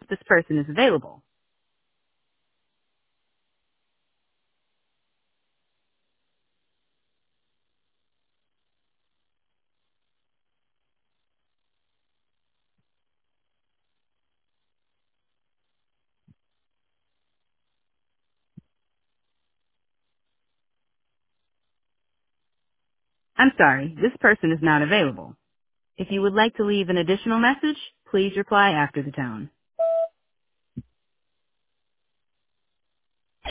this person is available. I'm sorry, this person is not available. If you would like to leave an additional message, please reply after the tone.